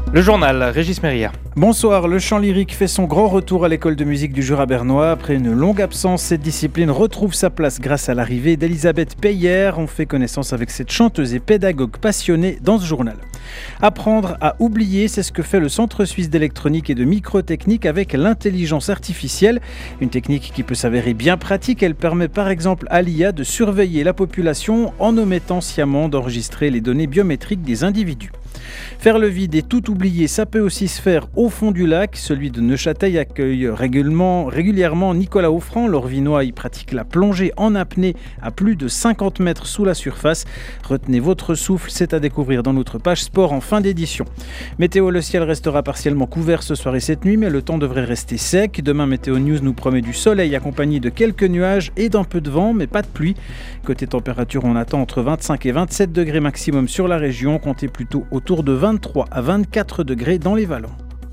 Le journal, Régis Méria. Bonsoir, le chant lyrique fait son grand retour à l'école de musique du Jura bernois. Après une longue absence, cette discipline retrouve sa place grâce à l'arrivée d'Elisabeth Peyer. On fait connaissance avec cette chanteuse et pédagogue passionnée dans ce journal. Apprendre à oublier, c'est ce que fait le Centre suisse d'électronique et de microtechnique avec l'intelligence artificielle. Une technique qui peut s'avérer bien pratique. Elle permet par exemple à l'IA de surveiller la population en omettant sciemment d'enregistrer les données biométriques des individus. Faire le vide et tout oublier, ça peut aussi se faire au fond du lac. Celui de Neuchâtel accueille régulièrement Nicolas Offrand. L'Orvinois y pratique la plongée en apnée à plus de 50 mètres sous la surface. Retenez votre souffle, c'est à découvrir dans notre page sport en fin d'édition. Météo, le ciel restera partiellement couvert ce soir et cette nuit, mais le temps devrait rester sec. Demain, Météo News nous promet du soleil accompagné de quelques nuages et d'un peu de vent, mais pas de pluie. Côté température, on attend entre 25 et 27 degrés maximum sur la région. Comptez plutôt autour de 23 à 24 degrés dans les vallons.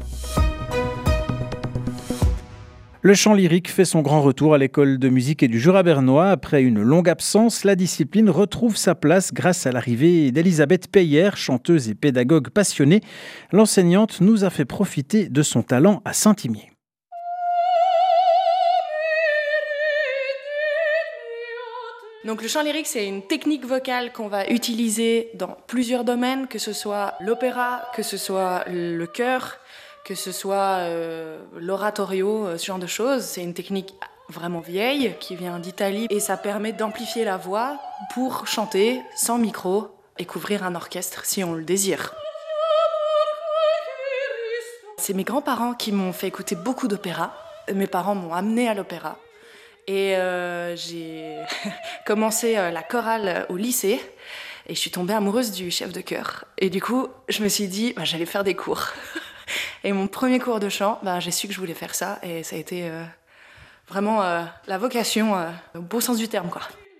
Le chant lyrique fait son grand retour à l'école de musique et du Jura bernois. Après une longue absence, la discipline retrouve sa place grâce à l'arrivée d'Elisabeth Peyer, chanteuse et pédagogue passionnée. L'enseignante nous a fait profiter de son talent à Saint-Imier. Donc le chant lyrique, c'est une technique vocale qu'on va utiliser dans plusieurs domaines, que ce soit l'opéra, que ce soit le chœur, que ce soit l'oratorio, ce genre de choses. C'est une technique vraiment vieille qui vient d'Italie et ça permet d'amplifier la voix pour chanter sans micro et couvrir un orchestre si on le désire. C'est mes grands-parents qui m'ont fait écouter beaucoup d'opéra. Mes parents m'ont amené à l'opéra. Et j'ai commencé la chorale au lycée et je suis tombée amoureuse du chef de chœur. Et du coup, je me suis dit, j'allais faire des cours. Et mon premier cours de chant, j'ai su que je voulais faire ça et ça a été vraiment la vocation au beau sens du terme, quoi.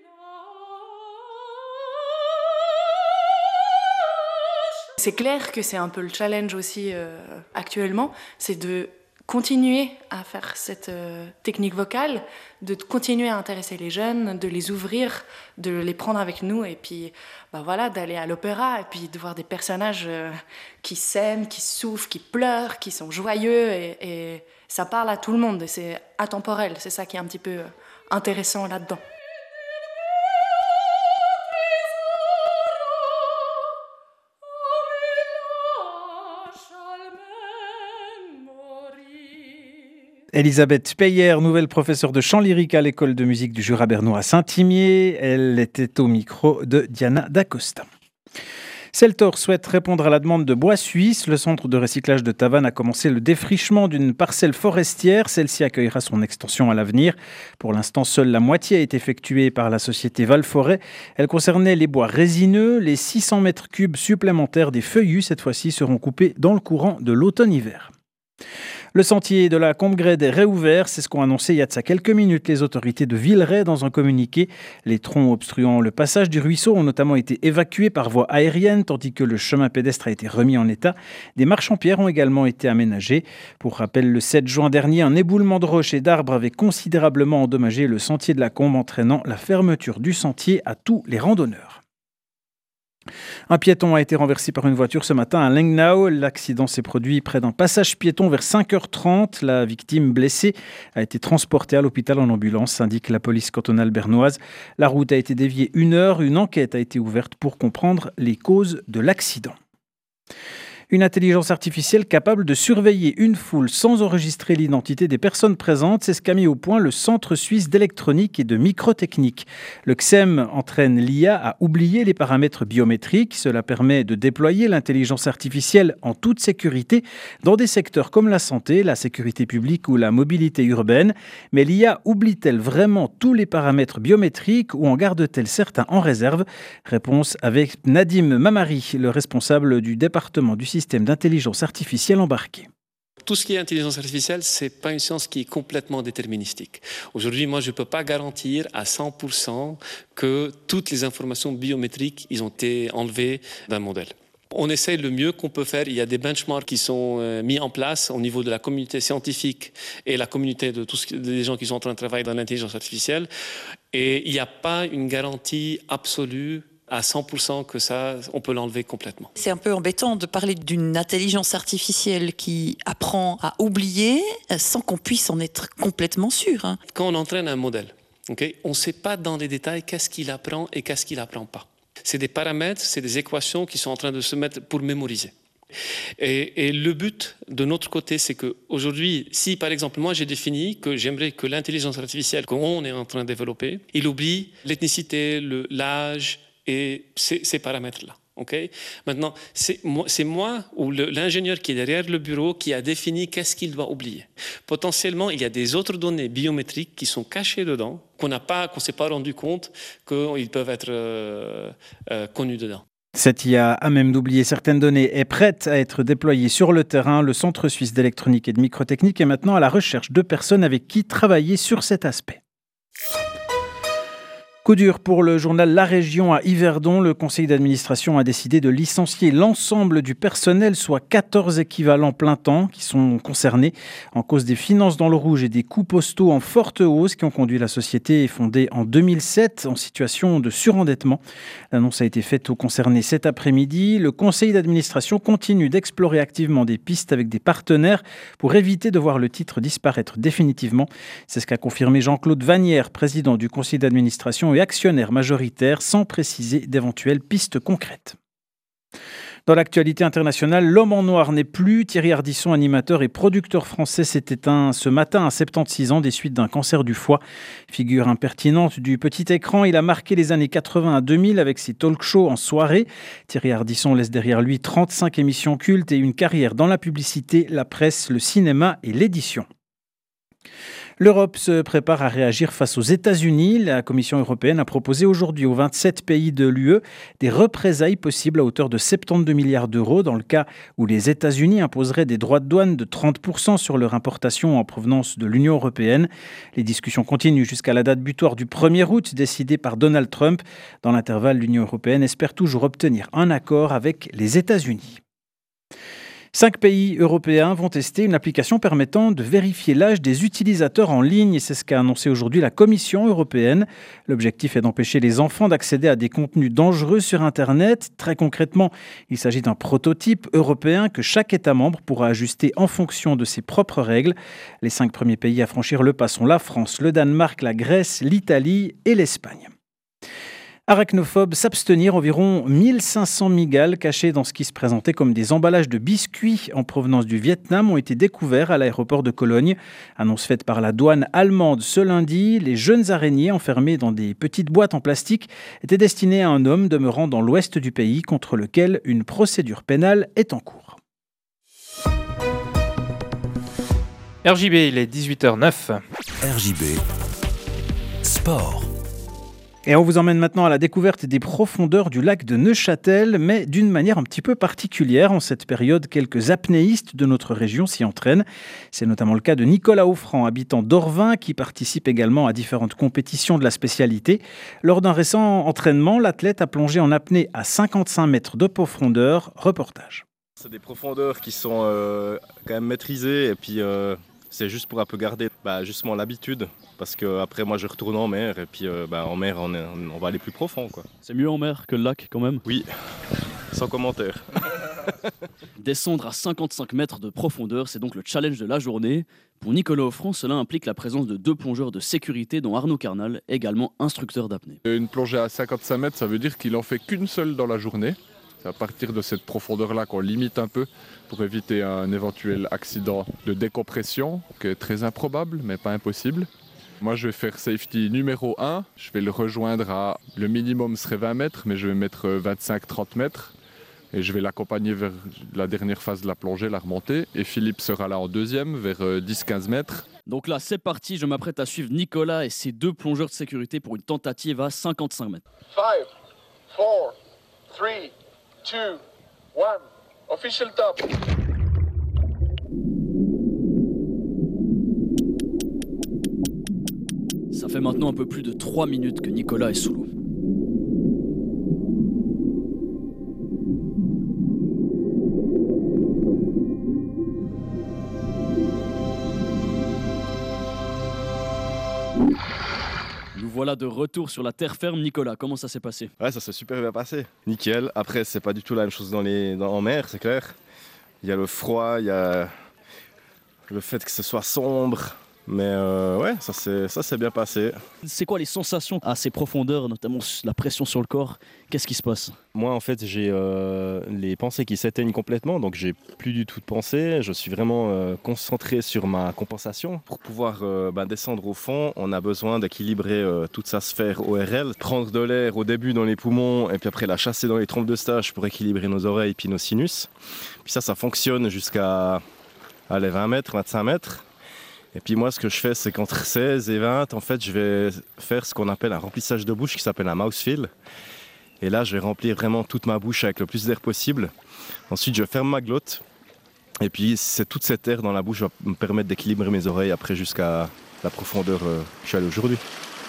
C'est clair que c'est un peu le challenge aussi actuellement, c'est de continuer à faire cette technique vocale, de continuer à intéresser les jeunes, de les ouvrir, de les prendre avec nous et puis d'aller à l'opéra et puis de voir des personnages qui s'aiment, qui souffrent, qui pleurent, qui sont joyeux et ça parle à tout le monde et c'est atemporel, c'est ça qui est un petit peu intéressant là-dedans. Elisabeth Peyer, nouvelle professeure de chant lyrique à l'école de musique du Jura bernois à Saint-Imier. Elle était au micro de Diana D'Acosta. Celtor souhaite répondre à la demande de Bois Suisse. Le centre de recyclage de Tavannes a commencé le défrichement d'une parcelle forestière. Celle-ci accueillera son extension à l'avenir. Pour l'instant, seule la moitié a été effectuée par la société Valforêt. Elle concernait les bois résineux. Les 600 mètres cubes supplémentaires des feuillus, cette fois-ci, seront coupés dans le courant de l'automne-hiver. Le sentier de la Combe-Grède est réouvert, c'est ce qu'ont annoncé il y a de ça quelques minutes les autorités de Villeray dans un communiqué. Les troncs obstruant le passage du ruisseau ont notamment été évacués par voie aérienne, tandis que le chemin pédestre a été remis en état. Des marches en pierre ont également été aménagées. Pour rappel, le 7 juin dernier, un éboulement de roches et d'arbres avait considérablement endommagé le sentier de la Combe, entraînant la fermeture du sentier à tous les randonneurs. Un piéton a été renversé par une voiture ce matin à Lengnau. L'accident s'est produit près d'un passage piéton vers 5h30. La victime blessée a été transportée à l'hôpital en ambulance, indique la police cantonale bernoise. La route a été déviée 1 heure. Une enquête a été ouverte pour comprendre les causes de l'accident. Une intelligence artificielle capable de surveiller une foule sans enregistrer l'identité des personnes présentes, c'est ce qu'a mis au point le Centre suisse d'électronique et de microtechnique. Le CSEM entraîne l'IA à oublier les paramètres biométriques. Cela permet de déployer l'intelligence artificielle en toute sécurité dans des secteurs comme la santé, la sécurité publique ou la mobilité urbaine. Mais l'IA oublie-t-elle vraiment tous les paramètres biométriques ou en garde-t-elle certains en réserve? Réponse avec Nadim Mamari, le responsable du département du système d'intelligence artificielle embarqué. Tout ce qui est intelligence artificielle, ce n'est pas une science qui est complètement déterministique. Aujourd'hui, moi, je ne peux pas garantir à 100% que toutes les informations biométriques ont été enlevées d'un modèle. On essaie le mieux qu'on peut faire. Il y a des benchmarks qui sont mis en place au niveau de la communauté scientifique et la communauté de tous les gens qui sont en train de travailler dans l'intelligence artificielle. Et il n'y a pas une garantie absolue à 100% que ça, on peut l'enlever complètement. C'est un peu embêtant de parler d'une intelligence artificielle qui apprend à oublier sans qu'on puisse en être complètement sûr. Quand on entraîne un modèle, on ne sait pas dans les détails qu'est-ce qu'il apprend et qu'est-ce qu'il n'apprend pas. C'est des paramètres, c'est des équations qui sont en train de se mettre pour mémoriser. Et le but de notre côté, c'est qu'aujourd'hui, si par exemple moi j'ai défini que j'aimerais que l'intelligence artificielle qu'on est en train de développer, il oublie l'ethnicité, l'âge et ces paramètres-là. Maintenant, c'est moi ou l'ingénieur qui est derrière le bureau qui a défini qu'est-ce qu'il doit oublier. Potentiellement, il y a des autres données biométriques qui sont cachées dedans, qu'on ne s'est pas rendu compte qu'ils peuvent être connus dedans. Cette IA, à même d'oublier certaines données, est prête à être déployée sur le terrain. Le Centre suisse d'électronique et de microtechnique est maintenant à la recherche de personnes avec qui travailler sur cet aspect. Coup dur pour le journal La Région à Yverdon. Le conseil d'administration a décidé de licencier l'ensemble du personnel, soit 14 équivalents plein temps qui sont concernés en cause des finances dans le rouge et des coûts postaux en forte hausse qui ont conduit la société fondée en 2007 en situation de surendettement. L'annonce a été faite aux concernés cet après-midi. Le conseil d'administration continue d'explorer activement des pistes avec des partenaires pour éviter de voir le titre disparaître définitivement. C'est ce qu'a confirmé Jean-Claude Vanière, président du conseil d'administration et actionnaire majoritaire, sans préciser d'éventuelles pistes concrètes. Dans l'actualité internationale, l'homme en noir n'est plus. Thierry Ardisson, animateur et producteur français, s'est éteint ce matin à 76 ans des suites d'un cancer du foie. Figure impertinente du petit écran, il a marqué les années 80 à 2000 avec ses talk-shows en soirée. Thierry Ardisson laisse derrière lui 35 émissions cultes et une carrière dans la publicité, la presse, le cinéma et l'édition. L'Europe se prépare à réagir face aux États-Unis. La Commission européenne a proposé aujourd'hui aux 27 pays de l'UE des représailles possibles à hauteur de 72 milliards d'euros dans le cas où les États-Unis imposeraient des droits de douane de 30% sur leur importation en provenance de l'Union européenne. Les discussions continuent jusqu'à la date butoir du 1er août décidée par Donald Trump. Dans l'intervalle, l'Union européenne espère toujours obtenir un accord avec les États-Unis. 5 pays européens vont tester une application permettant de vérifier l'âge des utilisateurs en ligne. C'est ce qu'a annoncé aujourd'hui la Commission européenne. L'objectif est d'empêcher les enfants d'accéder à des contenus dangereux sur Internet. Très concrètement, il s'agit d'un prototype européen que chaque État membre pourra ajuster en fonction de ses propres règles. Les 5 premiers pays à franchir le pas sont la France, le Danemark, la Grèce, l'Italie et l'Espagne. Arachnophobes, s'abstenir. Environ 1500 migales cachées dans ce qui se présentait comme des emballages de biscuits en provenance du Vietnam ont été découverts à l'aéroport de Cologne. Annonce faite par la douane allemande ce lundi. Les jeunes araignées enfermées dans des petites boîtes en plastique étaient destinées à un homme demeurant dans l'ouest du pays contre lequel une procédure pénale est en cours. RJB, il est 18h09. RJB, sport. Et on vous emmène maintenant à la découverte des profondeurs du lac de Neuchâtel, mais d'une manière un petit peu particulière. En cette période, quelques apnéistes de notre région s'y entraînent. C'est notamment le cas de Nicolas Offrand, habitant d'Orvin, qui participe également à différentes compétitions de la spécialité. Lors d'un récent entraînement, l'athlète a plongé en apnée à 55 mètres de profondeur. Reportage. C'est des profondeurs qui sont quand même maîtrisées et puis c'est juste pour un peu garder justement l'habitude parce qu'après moi je retourne en mer et puis en mer on va aller plus profond quoi. C'est mieux en mer que le lac quand même? Oui, sans commentaire. Descendre à 55 mètres de profondeur, c'est donc le challenge de la journée. Pour Nicolas Offrand, cela implique la présence de 2 plongeurs de sécurité dont Arnaud Carnal, également instructeur d'apnée. Une plongée à 55 mètres, ça veut dire qu'il en fait qu'une seule dans la journée. C'est à partir de cette profondeur-là qu'on limite un peu pour éviter un éventuel accident de décompression, qui est très improbable, mais pas impossible. Moi, je vais faire safety numéro 1. Je vais le rejoindre à, le minimum serait 20 mètres, mais je vais mettre 25-30 mètres. Et je vais l'accompagner vers la dernière phase de la plongée, la remontée. Et Philippe sera là en deuxième, vers 10-15 mètres. Donc là, c'est parti. Je m'apprête à suivre Nicolas et ses 2 plongeurs de sécurité pour une tentative à 55 mètres. 5, 4, 3, 2, 1, official top. Ça fait maintenant un peu plus de 3 minutes que Nicolas est sous l'eau. Nous voilà de retour sur la terre ferme. Nicolas, comment ça s'est passé? Ouais, ça s'est super bien passé. Nickel. Après, c'est pas du tout la même chose en mer, c'est clair. Il y a le froid, il y a le fait que ce soit sombre. Mais ouais, ça s'est bien passé. C'est quoi les sensations à ces profondeurs, notamment la pression sur le corps? Qu'est-ce qui se passe? Moi, en fait, j'ai les pensées qui s'éteignent complètement, donc j'ai plus du tout de pensée. Je suis vraiment concentré sur ma compensation. Pour pouvoir descendre au fond, on a besoin d'équilibrer toute sa sphère ORL, prendre de l'air au début dans les poumons et puis après la chasser dans les trompes de stage pour équilibrer nos oreilles puis nos sinus. Puis ça fonctionne jusqu'à 20 mètres, 25 mètres. Et puis moi, ce que je fais, c'est qu'entre 16 et 20, en fait, je vais faire ce qu'on appelle un remplissage de bouche qui s'appelle un mouthfeel. Et là, je vais remplir vraiment toute ma bouche avec le plus d'air possible. Ensuite, je ferme ma glotte. Et puis, c'est toute cette air dans la bouche va me permettre d'équilibrer mes oreilles après jusqu'à la profondeur où je suis allé aujourd'hui.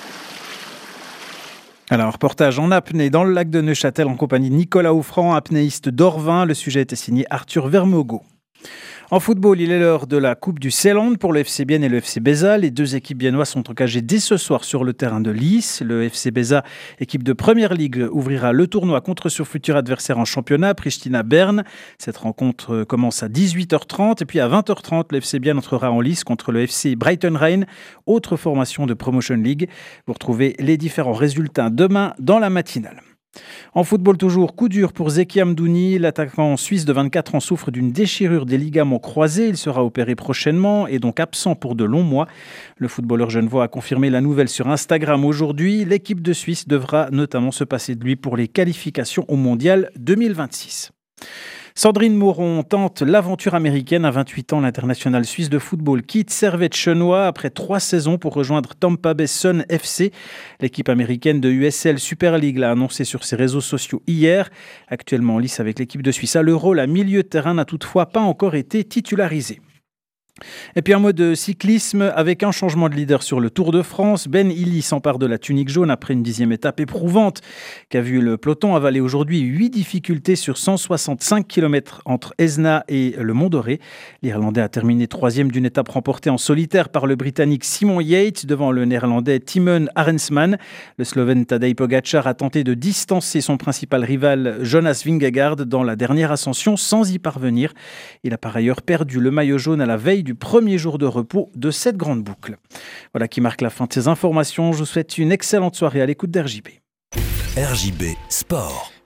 Alors, reportage en apnée dans le lac de Neuchâtel en compagnie de Nicolas Offrand, apnéiste d'Orvin. Le sujet était signé Arthur Vermogo. En football, il est l'heure de la Coupe du Seeland pour le FC Bienne et le FC Beza. Les deux équipes biennoises sont engagées dès ce soir sur le terrain de Lies. Le FC Beza, équipe de Première Ligue, ouvrira le tournoi contre son futur adversaire en championnat, Pristina Berne. Cette rencontre commence à 18h30 et puis à 20h30, le FC Bienne entrera en lice contre le FC Brighton Rhein, autre formation de Promotion League. Vous retrouvez les différents résultats demain dans la matinale. En football toujours, coup dur pour Zeki Amdouni. L'attaquant suisse de 24 ans souffre d'une déchirure des ligaments croisés. Il sera opéré prochainement et donc absent pour de longs mois. Le footballeur genevois a confirmé la nouvelle sur Instagram aujourd'hui. L'équipe de Suisse devra notamment se passer de lui pour les qualifications au Mondial 2026. Sandrine Mauron tente l'aventure américaine. À 28 ans, l'international suisse de football quitte Servette-Chenois après 3 saisons pour rejoindre Tampa Bay Sun FC. L'équipe américaine de USL Super League l'a annoncé sur ses réseaux sociaux hier. Actuellement en lice avec l'équipe de Suisse à l'Euro, la milieu de terrain n'a toutefois pas encore été titularisée. Et puis un mot de cyclisme avec un changement de leader sur le Tour de France. Ben Illy s'empare de la tunique jaune après une 10e étape éprouvante qu'a vu le peloton avaler aujourd'hui 8 difficultés sur 165 km entre Esna et le Mont-Doré. L'Irlandais a terminé 3e d'une étape remportée en solitaire par le Britannique Simon Yates devant le Néerlandais Timon Arensman. Le Slovène Tadej Pogačar a tenté de distancer son principal rival Jonas Vingegaard dans la dernière ascension sans y parvenir. Il a par ailleurs perdu le maillot jaune à la veille du premier jour de repos de cette grande boucle. Voilà qui marque la fin de ces informations. Je vous souhaite une excellente soirée à l'écoute d'RJB. RJB Sport.